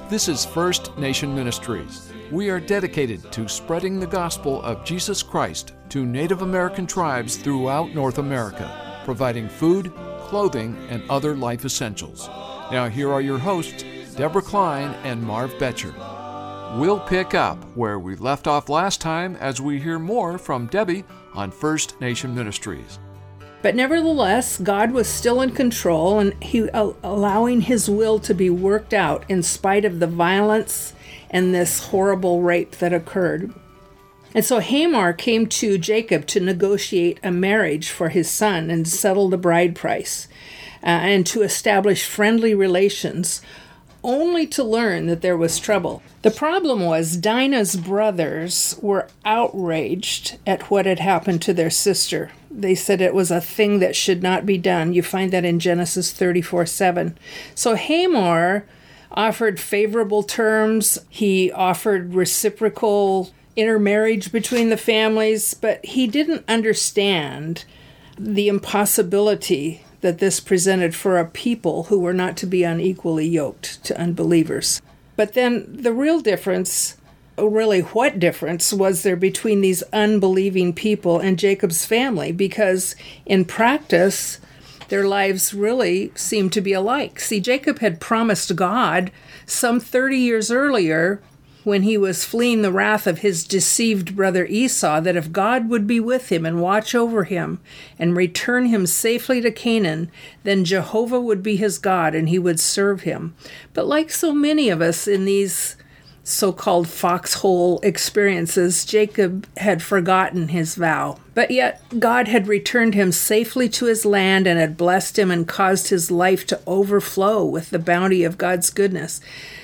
This is First Nation Ministries. We are dedicated to spreading the gospel of Jesus Christ to Native American tribes throughout North America, providing food, clothing, and other life essentials. Now here are your hosts, Deborah Klein and Marv Betcher. We'll pick up where we left off last time as we hear more from Debbie on First Nation Ministries. But nevertheless, God was still in control, and He allowing His will to be worked out in spite of the violence and this horrible rape that occurred. And so Hamor came to Jacob to negotiate a marriage for his son and settle the bride price, and to establish friendly relations, only to learn that there was trouble. The problem was Dinah's brothers were outraged at what had happened to their sister. They said it was a thing that should not be done. You find that in Genesis 34:7. So Hamor offered favorable terms. He offered reciprocal intermarriage between the families, but he didn't understand the impossibility that this presented for a people who were not to be unequally yoked to unbelievers. But then the real difference, really what difference was there between these unbelieving people and Jacob's family? Because in practice, their lives really seemed to be alike. See, Jacob had promised God some 30 years earlier, when he was fleeing the wrath of his deceived brother Esau, that if God would be with him and watch over him and return him safely to Canaan, then Jehovah would be his God and he would serve him. But like so many of us in these so-called foxhole experiences, Jacob had forgotten his vow. But yet God had returned him safely to his land and had blessed him and caused his life to overflow with the bounty of God's goodness.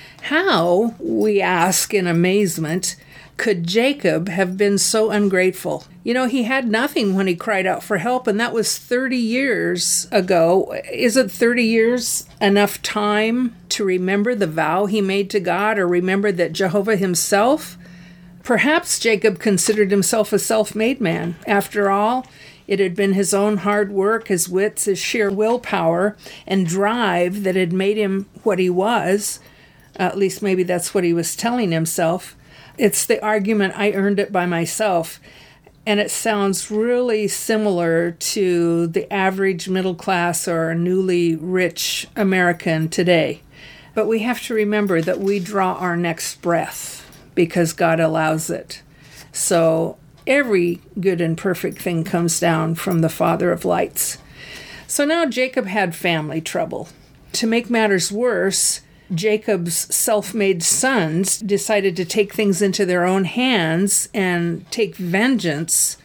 How, we ask in amazement, could Jacob have been so ungrateful? You know, he had nothing when he cried out for help, and that was 30 years ago. Isn't 30 years enough time to remember the vow he made to God, or remember that Jehovah himself? Perhaps Jacob considered himself a self-made man. After all, it had been his own hard work, his wits, his sheer willpower, and drive that had made him what he was. At least maybe that's what he was telling himself. It's the argument, I earned it by myself. And it sounds really similar to the average middle class or newly rich American today. But we have to remember that we draw our next breath because God allows it. So every good and perfect thing comes down from the Father of lights. So now Jacob had family trouble. To make matters worse, Jacob's self-made sons decided to take things into their own hands and take vengeance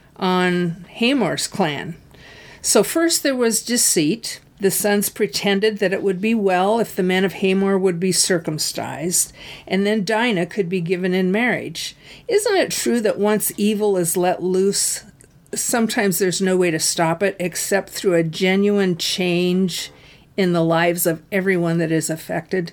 on Hamor's clan. So first there was deceit. The sons pretended that it would be well if the men of Hamor would be circumcised, and then Dinah could be given in marriage. Isn't it true that once evil is let loose, sometimes there's no way to stop it except through a genuine change in the lives of everyone that is affected?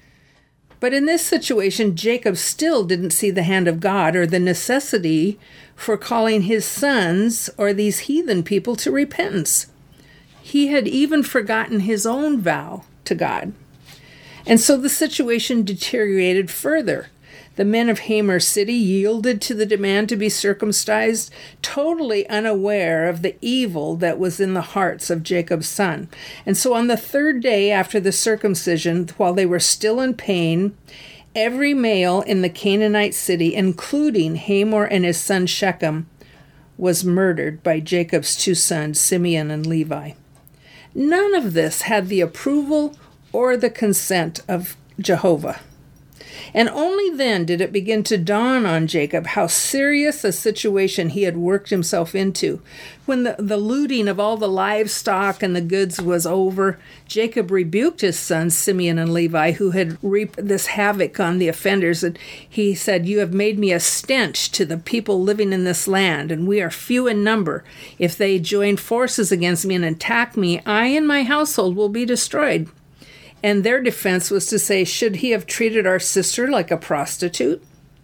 But in this situation, Jacob still didn't see the hand of God or the necessity for calling his sons or these heathen people to repentance. He had even forgotten his own vow to God. And so the situation deteriorated further. The men of Hamor city yielded to the demand to be circumcised, totally unaware of the evil that was in the hearts of Jacob's son. And so on the third day after the circumcision, while they were still in pain, every male in the Canaanite city, including Hamor and his son Shechem, was murdered by Jacob's two sons, Simeon and Levi. None of this had the approval or the consent of Jehovah. And only then did it begin to dawn on Jacob how serious a situation he had worked himself into. When the looting of all the livestock and the goods was over, Jacob rebuked his sons Simeon and Levi, who had reaped this havoc on the offenders. And he said, "You have made me a stench to the people living in this land, and we are few in number. If they join forces against me and attack me, I and my household will be destroyed." And their defense was to say, should he have treated our sister like a prostitute?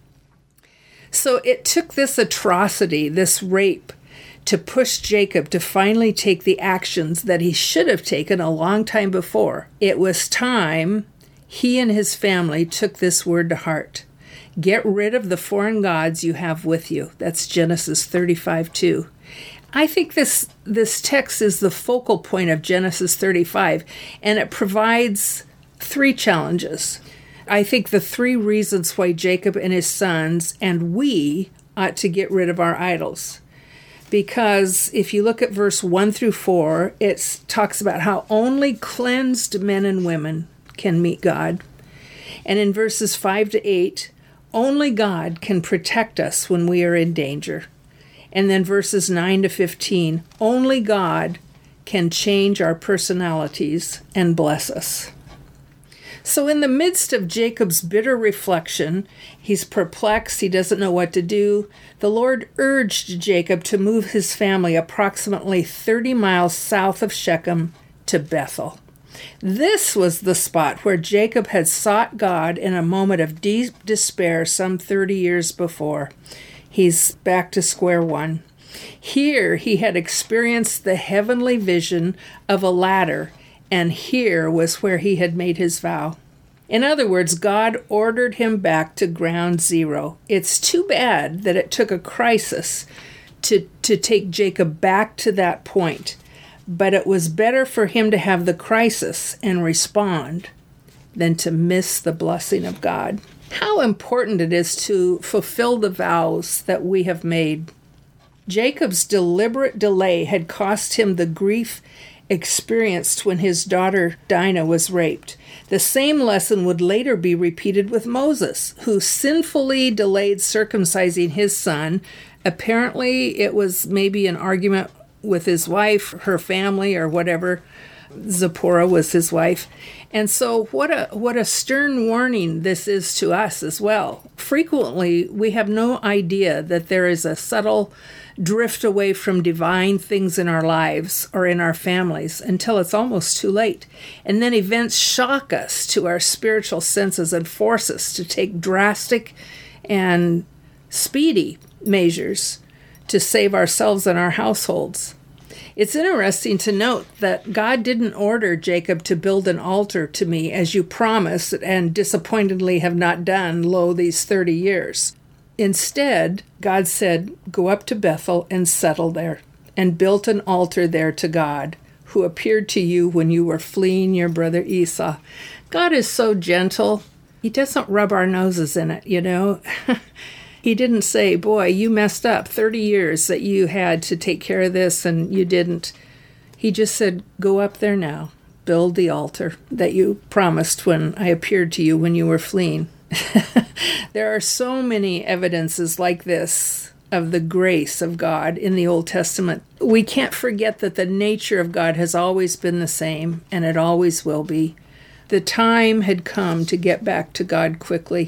So it took this atrocity, this rape, to push Jacob to finally take the actions that he should have taken a long time before. It was time he and his family took this word to heart. Get rid of the foreign gods you have with you. That's Genesis 35:2. I think this text is the focal point of Genesis 35, and it provides 3 challenges. I think the 3 reasons why Jacob and his sons and we ought to get rid of our idols. Because if you look at verse 1 through 4, it talks about how only cleansed men and women can meet God. And in verses 5 to 8, only God can protect us when we are in danger. And then verses 9 to 15, only God can change our personalities and bless us. So in the midst of Jacob's bitter reflection, he's perplexed, he doesn't know what to do. The Lord urged Jacob to move his family approximately 30 miles south of Shechem to Bethel. This was the spot where Jacob had sought God in a moment of deep despair some 30 years before. He's back to square one. Here he had experienced the heavenly vision of a ladder, and here was where he had made his vow. In other words, God ordered him back to ground zero. It's too bad that it took a crisis to take Jacob back to that point, but it was better for him to have the crisis and respond than to miss the blessing of God. How important it is to fulfill the vows that we have made. Jacob's deliberate delay had cost him the grief experienced when his daughter Dinah was raped. The same lesson would later be repeated with Moses, who sinfully delayed circumcising his son. Apparently, it was maybe an argument with his wife, her family, or whatever. Zipporah was his wife. And so what a stern warning this is to us as well. Frequently, we have no idea that there is a subtle drift away from divine things in our lives or in our families until it's almost too late. And then events shock us to our spiritual senses and force us to take drastic and speedy measures to save ourselves and our households. It's interesting to note that God didn't order Jacob to build an altar to me as you promised and disappointedly have not done, lo, these 30 years. Instead, God said, go up to Bethel and settle there, and built an altar there to God, who appeared to you when you were fleeing your brother Esau. God is so gentle. He doesn't rub our noses in it, you know. He didn't say, boy, you messed up 30 years that you had to take care of this and you didn't. He just said, go up there now, build the altar that you promised when I appeared to you when you were fleeing. There are so many evidences like this of the grace of God in the Old Testament. We can't forget that the nature of God has always been the same, and it always will be. The time had come to get back to God quickly.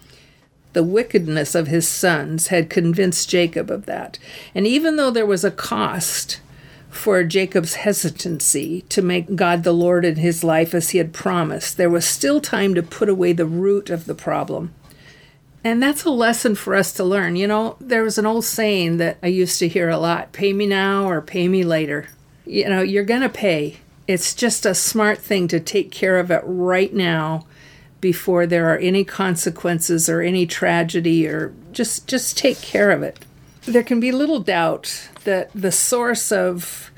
The wickedness of his sons had convinced Jacob of that. And even though there was a cost for Jacob's hesitancy to make God the Lord in his life as he had promised, there was still time to put away the root of the problem. And that's a lesson for us to learn. You know, there was an old saying that I used to hear a lot, pay me now or pay me later. You know, you're going to pay. It's just a smart thing to take care of it right now before there are any consequences or any tragedy, or just take care of it. There can be little doubt that the source of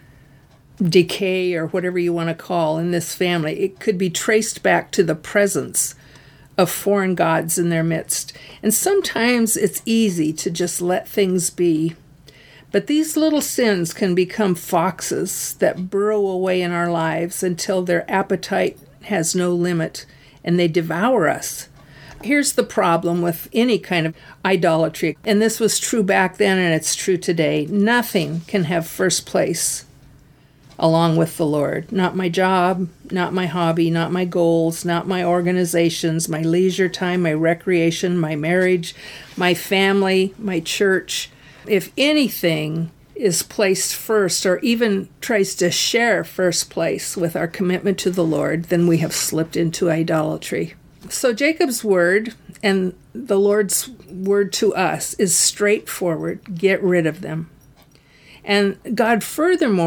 decay, or whatever you want to call, in this family, it could be traced back to the presence of foreign gods in their midst. And sometimes it's easy to just let things be. But these little sins can become foxes that burrow away in our lives until their appetite has no limit and they devour us. Here's the problem with any kind of idolatry, and this was true back then and it's true today. Nothing can have first place along with the Lord. Not my job, not my hobby, not my goals, not my organizations, my leisure time, my recreation, my marriage, my family, my church. If anything is placed first, or even tries to share first place with our commitment to the Lord, then we have slipped into idolatry. So Jacob's word and the Lord's word to us is straightforward. Get rid of them. And God furthermore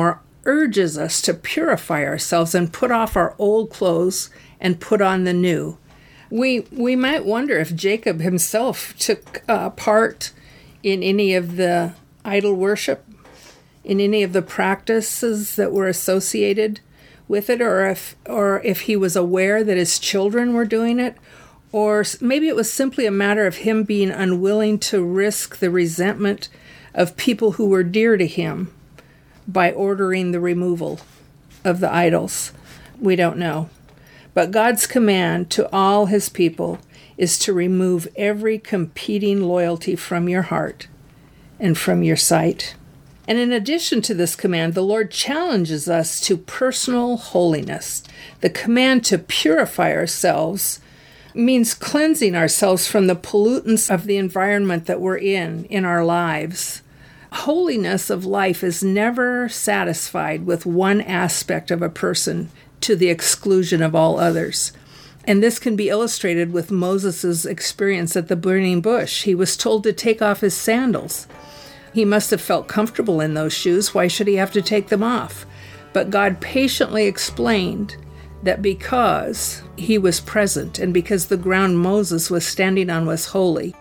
urges us to purify ourselves and put off our old clothes and put on the new. We might wonder if Jacob himself took part in any of the idol worship, in any of the practices that were associated with it, or if he was aware that his children were doing it, or maybe it was simply a matter of him being unwilling to risk the resentment of people who were dear to him by ordering the removal of the idols. We don't know. But God's command to all his people is to remove every competing loyalty from your heart and from your sight. And in addition to this command, the Lord challenges us to personal holiness. The command to purify ourselves means cleansing ourselves from the pollutants of the environment that we're in our lives. Holiness of life is never satisfied with one aspect of a person to the exclusion of all others. And this can be illustrated with Moses' experience at the burning bush. He was told to take off his sandals. He must have felt comfortable in those shoes. Why should he have to take them off? But God patiently explained that because he was present and because the ground Moses was standing on was holy.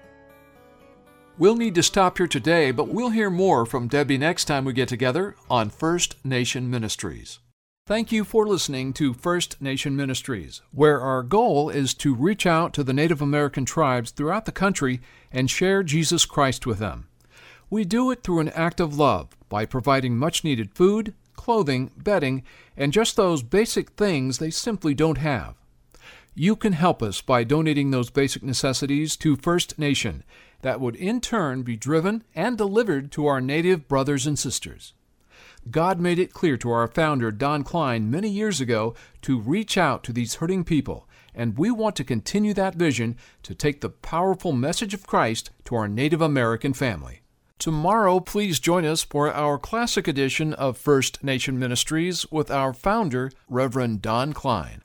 We'll need to stop here today, but we'll hear more from Debbie next time we get together on First Nation Ministries. Thank you for listening to First Nation Ministries, where our goal is to reach out to the Native American tribes throughout the country and share Jesus Christ with them. We do it through an act of love by providing much-needed food, clothing, bedding, and just those basic things they simply don't have. You can help us by donating those basic necessities to First Nation that would in turn be driven and delivered to our Native brothers and sisters. God made it clear to our founder, Don Klein, many years ago to reach out to these hurting people, and we want to continue that vision to take the powerful message of Christ to our Native American family. Tomorrow, please join us for our classic edition of First Nation Ministries with our founder, Reverend Don Klein.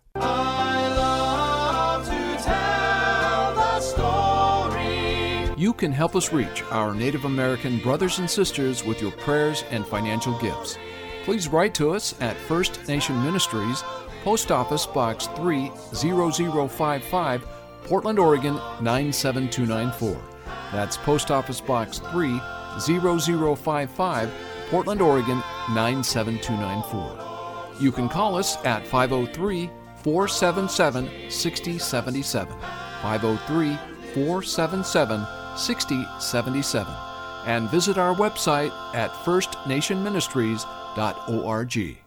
You can help us reach our Native American brothers and sisters with your prayers and financial gifts. Please write to us at First Nation Ministries, Post Office Box 30055, Portland, Oregon 97294. That's Post Office Box 30055, Portland, Oregon 97294. You can call us at 503-477-6077, 503-477-6077, and visit our website at firstnationministries.org.